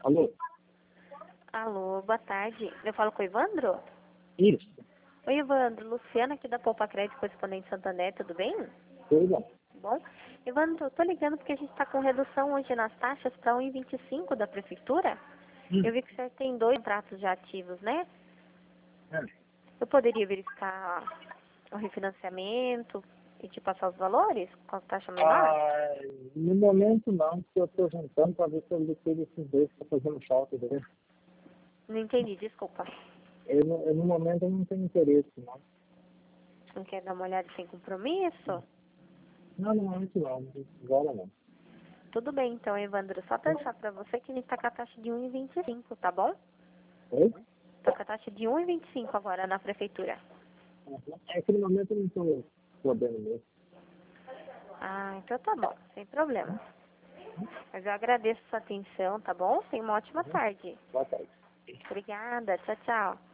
Alô? Alô, boa tarde. Eu falo com o Evandro? Isso. Oi, Evandro. Luciana aqui da Poupa Crédito Correspondente Santander, tudo bem? Tudo bom. Bom. Evandro, eu tô ligando porque a gente está com redução hoje nas taxas para 1,25 da prefeitura. Eu vi que o senhor tem 2 contratos já ativos, né? É. Eu poderia verificar o refinanciamento e te passar os valores com a taxa menor? No momento não, porque eu estou juntando para ver se eu liquido esses dois que estão fazendo falta, entendeu? Não entendi, desculpa. No momento eu não tenho interesse, não. Não quer dar uma olhada sem compromisso? Não, no momento não. Agora não. Tudo bem, então, Evandro. Só pensar para você que a gente está com a taxa de 1,25, tá bom? Oi? Tô com a taxa de 1,25 agora na prefeitura. É que no momento eu não estou podendo mesmo. Ah, então tá bom, sem problema. Mas eu agradeço a sua atenção, tá bom? Tenha uma ótima tarde. Boa tarde. Obrigada, tchau, tchau.